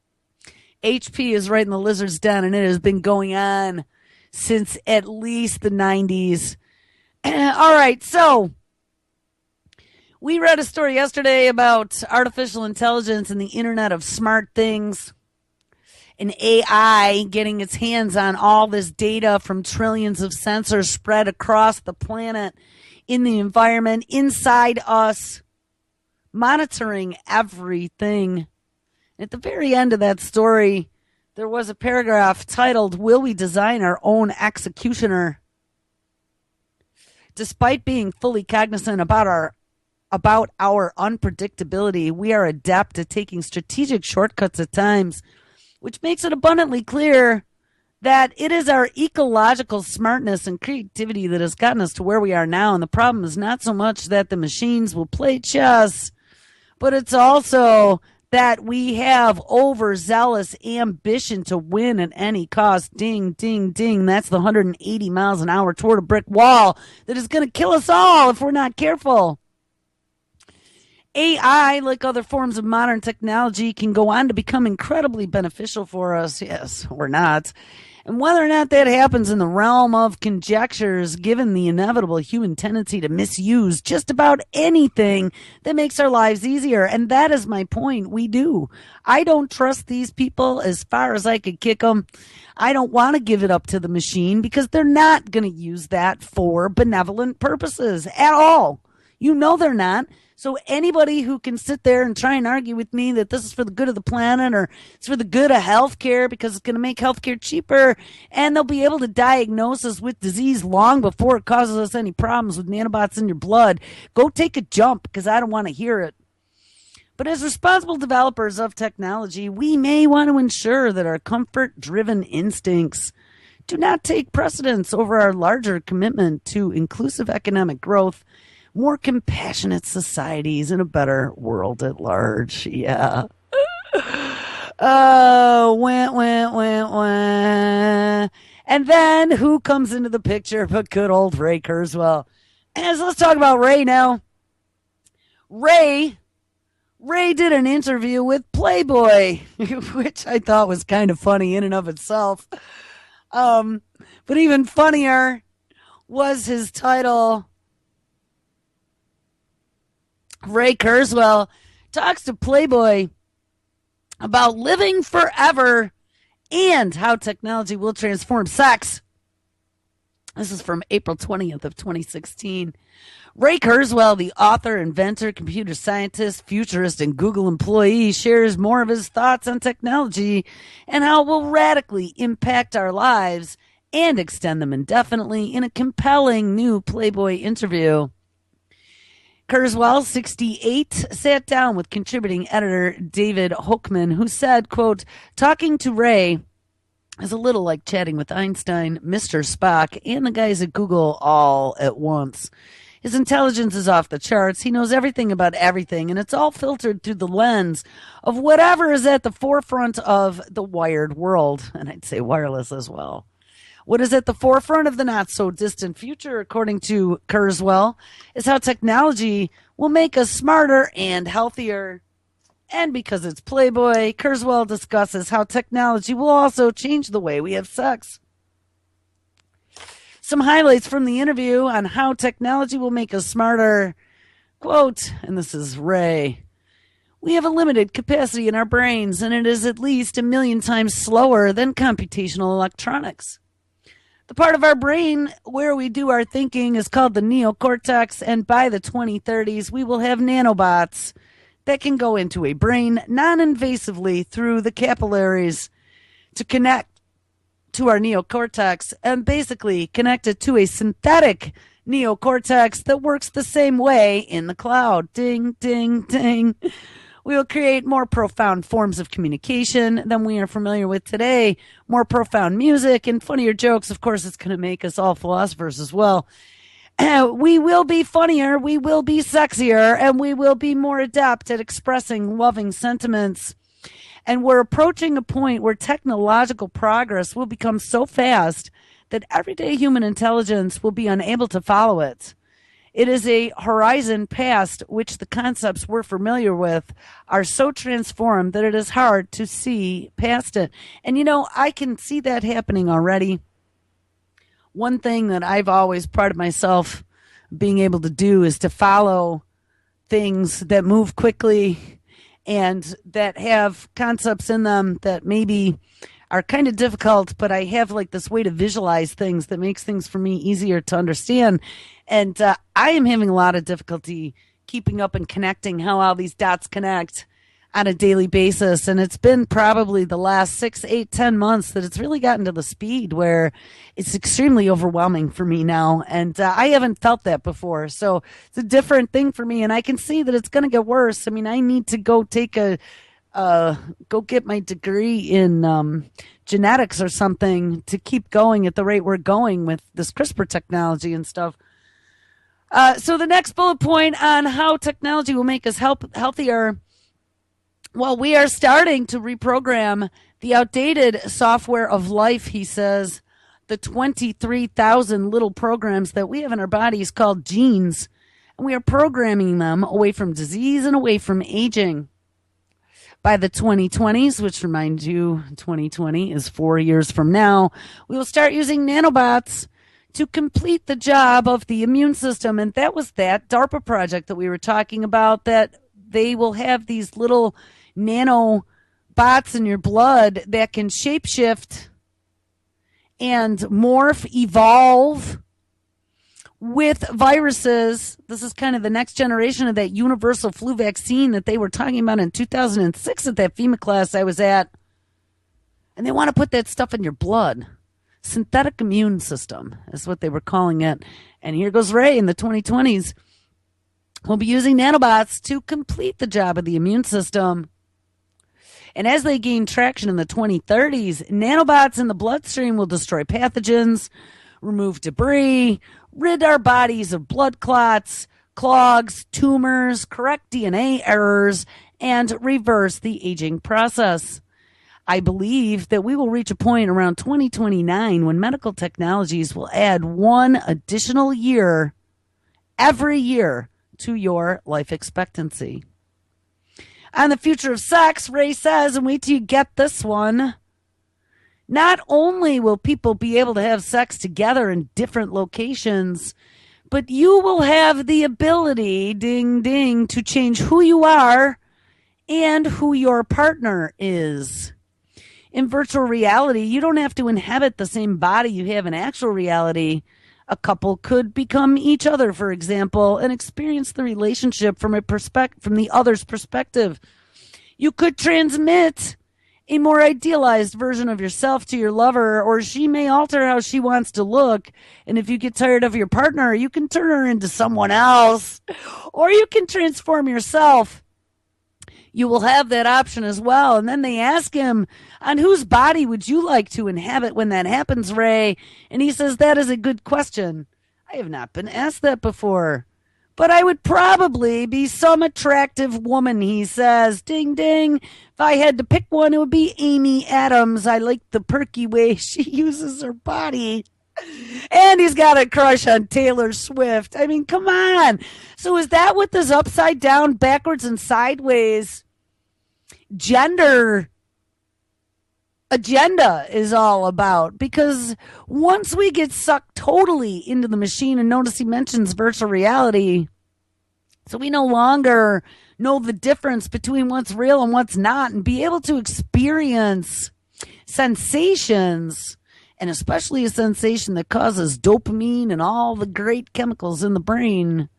[SPEAKER 1] H P is right in the lizard's den, and it has been going on since at least the nineties. All right, so we read a story yesterday about artificial intelligence and the Internet of Smart Things, and A I getting its hands on all this data from trillions of sensors spread across the planet, in the environment, inside us, monitoring everything. At the very end of that story, there was a paragraph titled, "Will we design our own executioner?" Despite being fully cognizant about our about our unpredictability, we are adept at taking strategic shortcuts at times, which makes it abundantly clear that it is our ecological smartness and creativity that has gotten us to where we are now. And the problem is not so much that the machines will play chess, but it's also that we have overzealous ambition to win at any cost. Ding, ding, ding. That's the one hundred eighty miles an hour toward a brick wall that is going to kill us all if we're not careful. A I, like other forms of modern technology, can go on to become incredibly beneficial for us, yes, or not. And whether or not that happens in the realm of conjectures, given the inevitable human tendency to misuse just about anything that makes our lives easier. And that is my point. We do. I don't trust these people as far as I could kick them. I don't want to give it up to the machine because they're not going to use that for benevolent purposes at all. You know they're not. So anybody who can sit there and try and argue with me that this is for the good of the planet or it's for the good of healthcare because it's going to make healthcare cheaper and they'll be able to diagnose us with disease long before it causes us any problems with nanobots in your blood, go take a jump because I don't want to hear it. But as responsible developers of technology, we may want to ensure that our comfort-driven instincts do not take precedence over our larger commitment to inclusive economic growth, more compassionate societies, and a better world at large. Yeah. Oh, wah, wah, wah, wah. And then who comes into the picture but good old Ray Kurzweil? And so let's talk about Ray now. Ray Ray did an interview with Playboy, which I thought was kind of funny in and of itself. Um, but even funnier was his title. Ray Kurzweil talks to Playboy about living forever and how technology will transform sex. This is from April twentieth of twenty sixteen. Ray Kurzweil, the author, inventor, computer scientist, futurist, and Google employee, shares more of his thoughts on technology and how it will radically impact our lives and extend them indefinitely in a compelling new Playboy interview. Kurzweil, sixty-eight, sat down with contributing editor David Hochman, who said, quote, talking to Ray is a little like chatting with Einstein, Mister Spock, and the guys at Google all at once. His intelligence is off the charts. He knows everything about everything, and it's all filtered through the lens of whatever is at the forefront of the wired world, and I'd say wireless as well. What is at the forefront of the not-so-distant future, according to Kurzweil, is how technology will make us smarter and healthier. And because it's Playboy, Kurzweil discusses how technology will also change the way we have sex. Some highlights from the interview on how technology will make us smarter. Quote, and this is Ray, we have a limited capacity in our brains, and it is at least a million times slower than computational electronics. The part of our brain where we do our thinking is called the neocortex, and by the twenty thirties, we will have nanobots that can go into a brain non-invasively through the capillaries to connect to our neocortex and basically connect it to a synthetic neocortex that works the same way in the cloud. Ding, ding, ding. We will create more profound forms of communication than we are familiar with today, more profound music and funnier jokes. Of course, it's going to make us all philosophers as well. Uh, we will be funnier, we will be sexier, and we will be more adept at expressing loving sentiments. And we're approaching a point where technological progress will become so fast that everyday human intelligence will be unable to follow it. It is a horizon past which the concepts we're familiar with are so transformed that it is hard to see past it. And, you know, I can see that happening already. One thing that I've always prided myself being able to do is to follow things that move quickly and that have concepts in them that maybe are kind of difficult, but I have like this way to visualize things that makes things for me easier to understand. And uh, I am having a lot of difficulty keeping up and connecting how all these dots connect on a daily basis. And it's been probably the last six, eight, ten months that it's really gotten to the speed where it's extremely overwhelming for me now. And uh, I haven't felt that before. So it's a different thing for me. And I can see that it's going to get worse. I mean, I need to go take a, uh, go get my degree in um, genetics or something to keep going at the rate we're going with this CRISPR technology and stuff. Uh, so the next bullet point on how technology will make us help healthier. Well, we are starting to reprogram the outdated software of life, he says, the twenty-three thousand little programs that we have in our bodies called genes, and we are programming them away from disease and away from aging. By the twenty twenties, which reminds you, twenty twenty is four years from now, we will start using nanobots to complete the job of the immune system. And that was that DARPA project that we were talking about, that they will have these little nano bots in your blood that can shapeshift and morph, evolve with viruses. This is kind of the next generation of that universal flu vaccine that they were talking about in two thousand six at that FEMA class I was at. And they want to put that stuff in your blood. Synthetic immune system is what they were calling it. And here goes Ray in the twenty twenties. We'll be using nanobots to complete the job of the immune system. And as they gain traction in the twenty thirties, nanobots in the bloodstream will destroy pathogens, remove debris, rid our bodies of blood clots, clogs, tumors, correct D N A errors, and reverse the aging process. I believe that we will reach a point around twenty twenty-nine when medical technologies will add one additional year every year to your life expectancy. On the future of sex, Ray says, and wait till you get this one, not only will people be able to have sex together in different locations, but you will have the ability, ding, ding, to change who you are and who your partner is. In virtual reality, you don't have to inhabit the same body you have in actual reality. A couple could become each other, for example, and experience the relationship from a perspective, from the other's perspective. You could transmit a more idealized version of yourself to your lover, or she may alter how she wants to look. And if you get tired of your partner, you can turn her into someone else, or you can transform yourself. You will have that option as well. And then they ask him, on whose body would you like to inhabit when that happens, Ray? And he says, that is a good question. I have not been asked that before. But I would probably be some attractive woman, he says. Ding, ding. If I had to pick one, it would be Amy Adams. I like the perky way she uses her body. And he's got a crush on Taylor Swift. I mean, come on. So is that what this upside down, backwards and sideways gender agenda is all about? Because once we get sucked totally into the machine, and notice he mentions virtual reality, so we no longer know the difference between what's real and what's not, and be able to experience sensations, and especially a sensation that causes dopamine and all the great chemicals in the brain.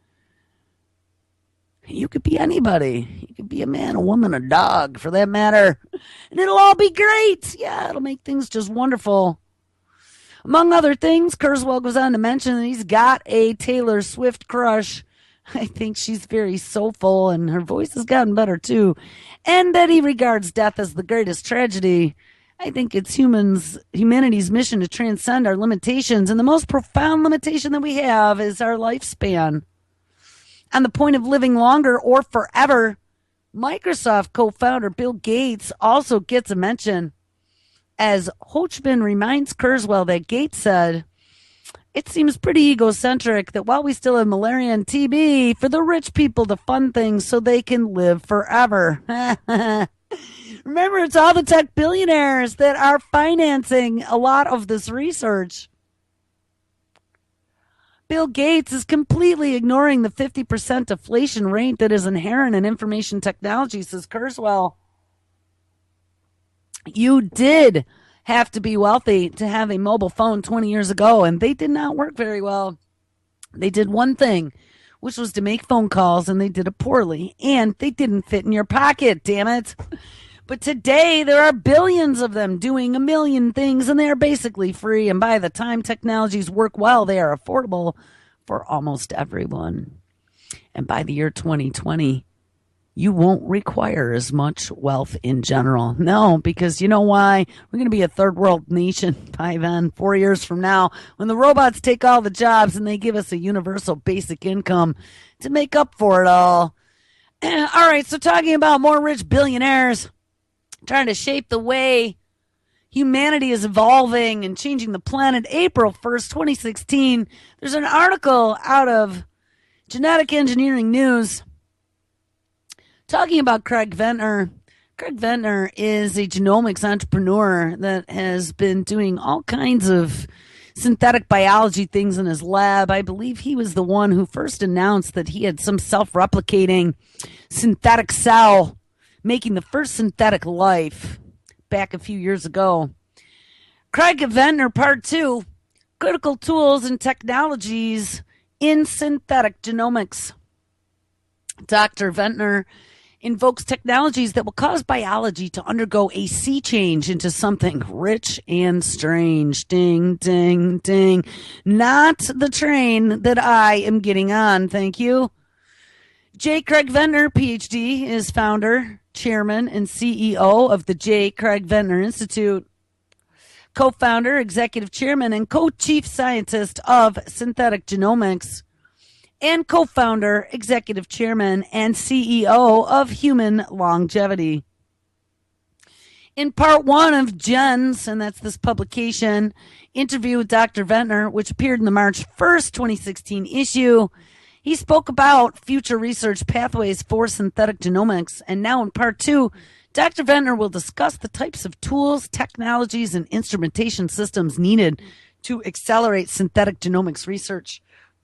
[SPEAKER 1] You could be anybody. You could be a man, a woman, a dog, for that matter. And it'll all be great. Yeah, it'll make things just wonderful. Among other things, Kurzweil goes on to mention that he's got a Taylor Swift crush. I think she's very soulful, and her voice has gotten better, too. And that he regards death as the greatest tragedy. I think it's humans, humanity's mission to transcend our limitations, and the most profound limitation that we have is our lifespan. On the point of living longer or forever, Microsoft co-founder Bill Gates also gets a mention, as Hochman reminds Kurzweil that Gates said, "It seems pretty egocentric that while we still have malaria and T B, for the rich people to fund things so they can live forever." Remember, it's all the tech billionaires that are financing a lot of this research. Bill Gates is completely ignoring the fifty percent deflation rate that is inherent in information technology, says Kurzweil. You did have to be wealthy to have a mobile phone twenty years ago, and they did not work very well. They did one thing, which was to make phone calls, and they did it poorly, and they didn't fit in your pocket, damn it. But today, there are billions of them doing a million things, and they are basically free. And by the time technologies work well, they are affordable for almost everyone. And by the year twenty twenty, you won't require as much wealth in general. No, because you know why? We're going to be a third world nation by then, four years from now, when the robots take all the jobs and they give us a universal basic income to make up for it all. All right, so talking about more rich billionaires trying to shape the way humanity is evolving and changing the planet. April first, twenty sixteen, there's an article out of Genetic Engineering News talking about Craig Venter. Craig Venter is a genomics entrepreneur that has been doing all kinds of synthetic biology things in his lab. I believe he was the one who first announced that he had some self-replicating synthetic cell making the first synthetic life back a few years ago. Craig Venter, Part two, Critical Tools and Technologies in Synthetic Genomics. Doctor Venter invokes technologies that will cause biology to undergo a sea change into something rich and strange. Ding, ding, ding. Not the train that I am getting on, thank you. J. Craig Venter, P H D, is founder, chairman, and C E O of the J. Craig Venter Institute, co-founder, executive chairman, and co-chief scientist of Synthetic Genomics, and co-founder, executive chairman, and C E O of Human Longevity. In part one of Gens, and that's this publication, interview with Doctor Venter, which appeared in the March first, twenty sixteen issue, He spoke about future research pathways for synthetic genomics, and now in part two, Doctor Ventnor will discuss the types of tools, technologies, and instrumentation systems needed to accelerate synthetic genomics research.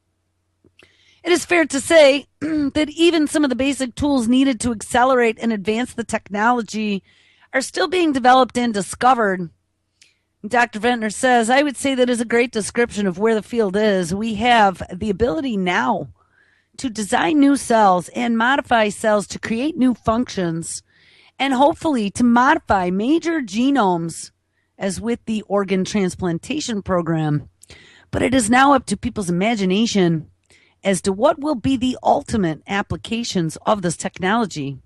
[SPEAKER 1] It is fair to say that even some of the basic tools needed to accelerate and advance the technology are still being developed and discovered. Doctor Ventnor says, I would say that is a great description of where the field is. We have the ability now to design new cells and modify cells to create new functions, and hopefully to modify major genomes, as with the organ transplantation program. But it is now up to people's imagination as to what will be the ultimate applications of this technology.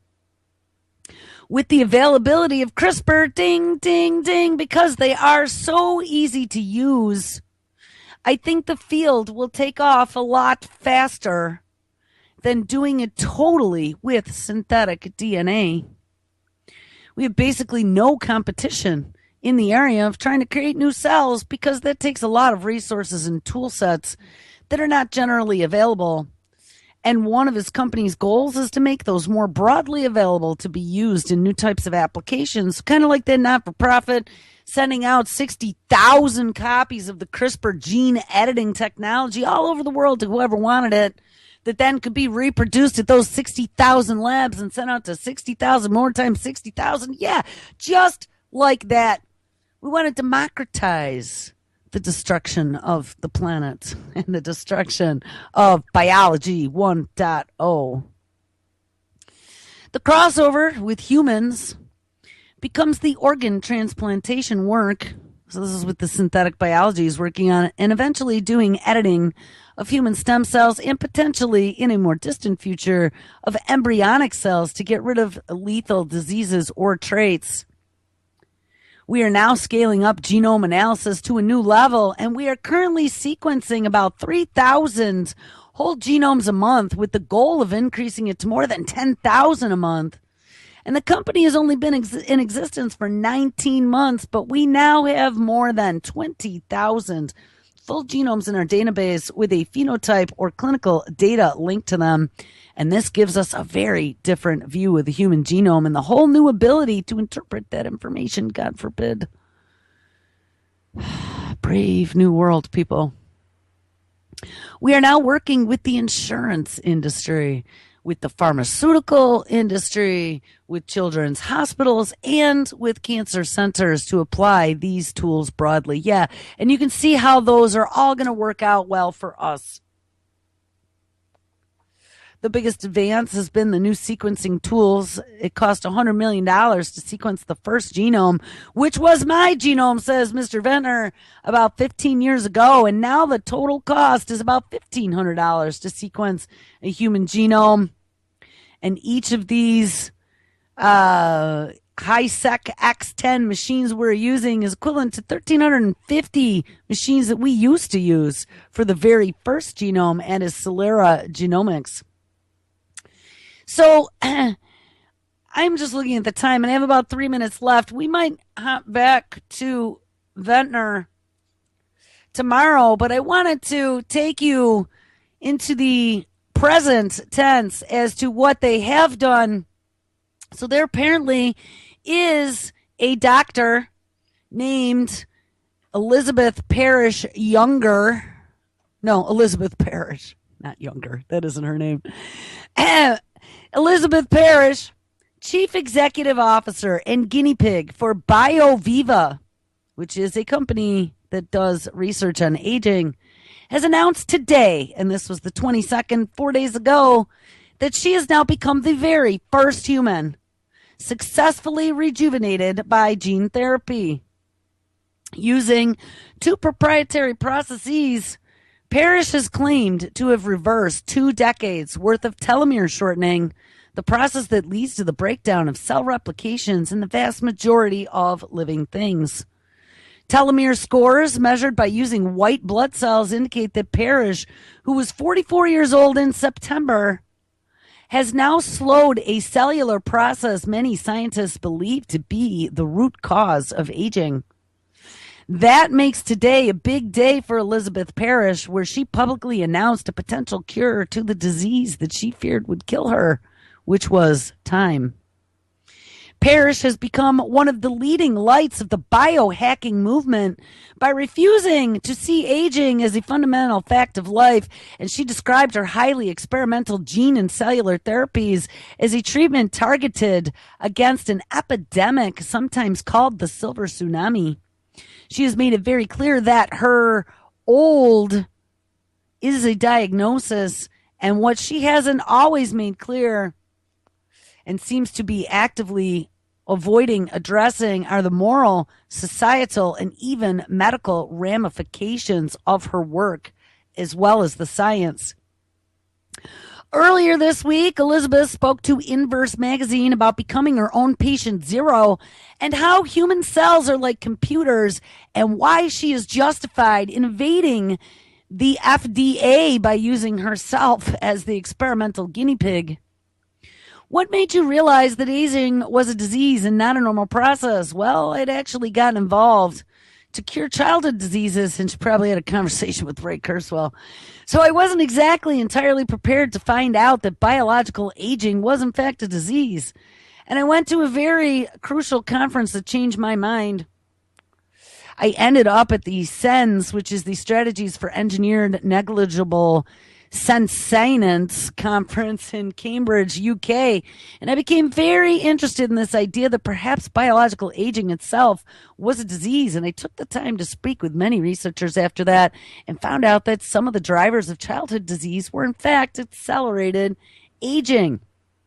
[SPEAKER 1] With the availability of CRISPR, ding, ding, ding, because they are so easy to use, I think the field will take off a lot faster than doing it totally with synthetic D N A. We have basically no competition in the area of trying to create new cells because that takes a lot of resources and tool sets that are not generally available. And one of his company's goals is to make those more broadly available to be used in new types of applications, kind of like the not-for-profit sending out sixty thousand copies of the CRISPR gene editing technology all over the world to whoever wanted it, that then could be reproduced at those sixty thousand labs and sent out to sixty thousand more times sixty thousand. Yeah, just like that. We want to democratize the destruction of the planet and the destruction of biology one point oh. The crossover with humans becomes the organ transplantation work. So this is what the synthetic biology is working on, and eventually doing editing of human stem cells and potentially, in a more distant future, of embryonic cells to get rid of lethal diseases or traits. We are now scaling up genome analysis to a new level, and we are currently sequencing about three thousand whole genomes a month with the goal of increasing it to more than ten thousand a month. And the company has only been ex- in existence for nineteen months, but we now have more than twenty thousand full genomes in our database with a phenotype or clinical data linked to them. And this gives us a very different view of the human genome and the whole new ability to interpret that information, God forbid. Brave new world, people. We are now working with the insurance industry, with the pharmaceutical industry, with children's hospitals, and with cancer centers to apply these tools broadly. Yeah, and you can see how those are all going to work out well for us. The biggest advance has been the new sequencing tools. It cost one hundred million dollars to sequence the first genome, which was my genome, says Mister Ventnor, about fifteen years ago. And now the total cost is about fifteen hundred dollars to sequence a human genome. And each of these uh, high-sec X ten machines we're using is equivalent to one thousand three hundred fifty machines that we used to use for the very first genome and as Celera Genomics. So I'm just looking at the time, and I have about three minutes left. We might hop back to Ventnor tomorrow, but I wanted to take you into the present tense as to what they have done. So there apparently is a doctor named Elizabeth Parrish Younger. No, Elizabeth Parrish, not Younger. That isn't her name. Elizabeth Parrish, Chief Executive Officer and Guinea Pig for BioViva, which is a company that does research on aging, has announced today, and this was the twenty-second, four days ago, that she has now become the very first human successfully rejuvenated by gene therapy. Using two proprietary processes, Parrish has claimed to have reversed two decades worth of telomere shortening, the process that leads to the breakdown of cell replications in the vast majority of living things. Telomere scores measured by using white blood cells indicate that Parrish, who was forty-four years old in September, has now slowed a cellular process many scientists believe to be the root cause of aging. That makes today a big day for Elizabeth Parrish, where she publicly announced a potential cure to the disease that she feared would kill her, which was time. Parrish has become one of the leading lights of the biohacking movement by refusing to see aging as a fundamental fact of life, and she described her highly experimental gene and cellular therapies as a treatment targeted against an epidemic, sometimes called the silver tsunami. She has made it very clear that her old is a diagnosis, and what she hasn't always made clear and seems to be actively avoiding addressing are the moral, societal, and even medical ramifications of her work, as well as the science. Earlier this week, Elizabeth spoke to Inverse Magazine about becoming her own patient zero and how human cells are like computers and why she is justified in evading the F D A by using herself as the experimental guinea pig. What made you realize that aging was a disease and not a normal process? Well, I'd actually gotten involved to cure childhood diseases, and she probably had a conversation with Ray Kurzweil. So I wasn't exactly entirely prepared to find out that biological aging was in fact a disease. And I went to a very crucial conference that changed my mind. I ended up at the S E N S, which is the Strategies for Engineered Negligible Sentience conference in Cambridge, U K, and I became very interested in this idea that perhaps biological aging itself was a disease, and I took the time to speak with many researchers after that and found out that some of the drivers of childhood disease were in fact accelerated aging.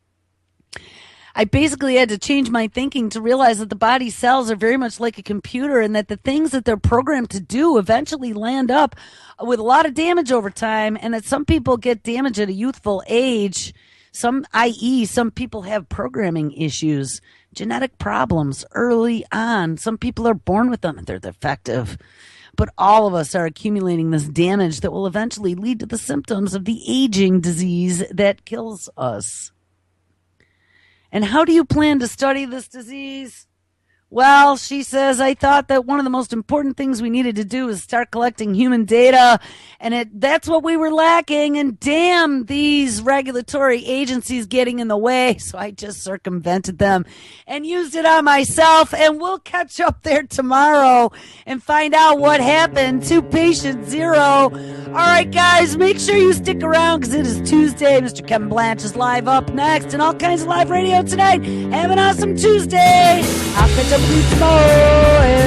[SPEAKER 1] I basically had to change my thinking to realize that the body's cells are very much like a computer, and that the things that they're programmed to do eventually land up with a lot of damage over time, and that some people get damage at a youthful age, some, that is some people have programming issues, genetic problems early on. Some people are born with them and they're defective. But all of us are accumulating this damage that will eventually lead to the symptoms of the aging disease that kills us. And how do you plan to study this disease? Well, she says, I thought that one of the most important things we needed to do is start collecting human data, and it that's what we were lacking, and damn these regulatory agencies getting in the way, so I just circumvented them and used it on myself, and we'll catch up there tomorrow and find out what happened to patient zero. All right, guys, make sure you stick around because it is Tuesday. Mister Kevin Blanche is live up next, and all kinds of live radio tonight. Have an awesome Tuesday. I'll catch up with you tomorrow.